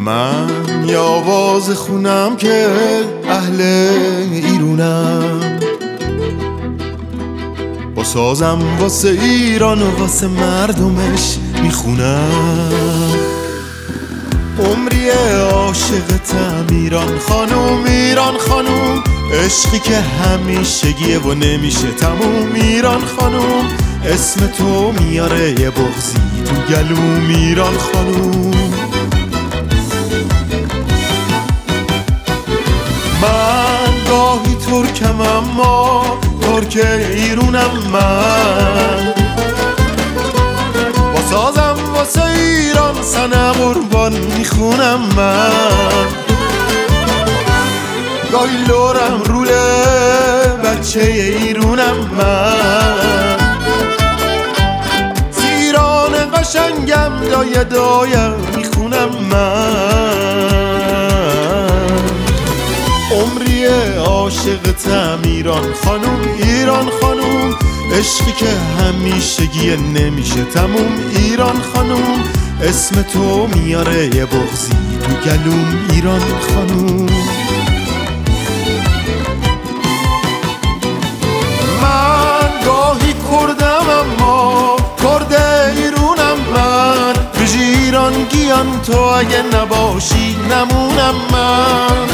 من یه آواز خونم که اهل ایرونم، با سازم واسه ایران و واسه مردمش میخونم. عمری عاشقتم ایران خانوم، ایران خانوم، عشقی که همیشگیه و نمیشه تموم. ایران خانوم، اسم تو میاره یه بغضی تو گلوم. ایران خانوم، من گاهی ترکم اما ترک ایرونم. من با سازم واسه ایران سنه قربان میخونم. من گاهی لورم روله بچه ایرونم. من زیران قشنگم دایه دایه میخونم. من عمری عاشقتم ایران خانوم، ایران خانوم، عشقی که همیشگیه نمیشه تموم. ایران خانوم، اسم تو میاره یه بغضی تو گلوم. ایران خانوم، من گاهی کردم اما کرد ایرونم. من بجی ایران گیان تو اگه نباشی نمونم. من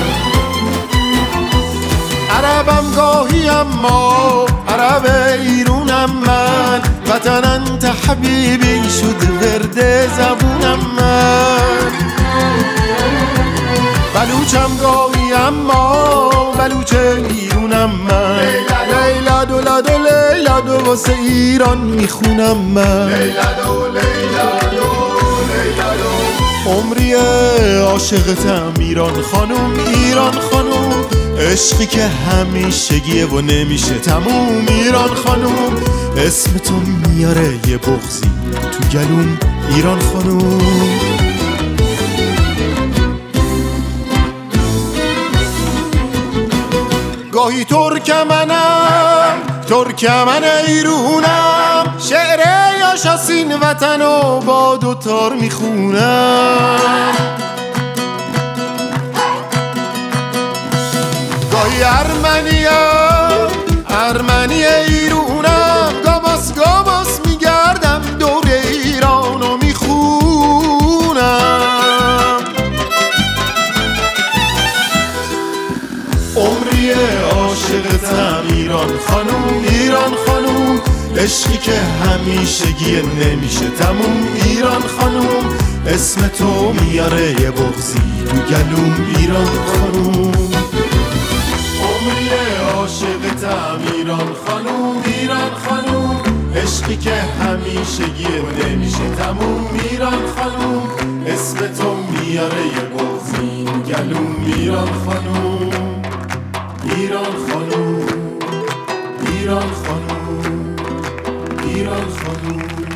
عربم گاهی اما عرب ایرونم. من وطن انت حبیبی شد ورد زبونم. من بلوچم گاهی اما بلوچ ایرونم. من لیلا دو لادو لیلا دو واسه ایران میخونم. من لیلا دو لیلا دو لیلا دو، عمری عاشقتم ایران خانوم، ایران خانوم، عشقی که همیشگیه و نمیشه تموم. ایران خانوم، اسم تو میاره یه بغضی تو گلوم. ایران خانوم، گاهی ترکمنم ترکمن ایرونم، شعر یاشاسین وطن و با دوتار میخونم. گاهی ارمنی ایرونم، گاباس گاباس میگردم دور ایرانو میخونم. عمری عاشقتم ایران خانوم، ایران خانوم، عشقی که همیشگیه نمیشه تموم. ایران خانوم، اسم تو میاره یه بغضی تو گلوم. ایران خانوم، عمری عاشقتم ایران خانوم، ایران خانوم، عشقی که همیشگیه نمیشه تموم. ایران خانوم، اسم تو میاره یه بغضی تو گلوم. ایران خانوم، ایران خانوم، ایران خانوم، ایران خانوم.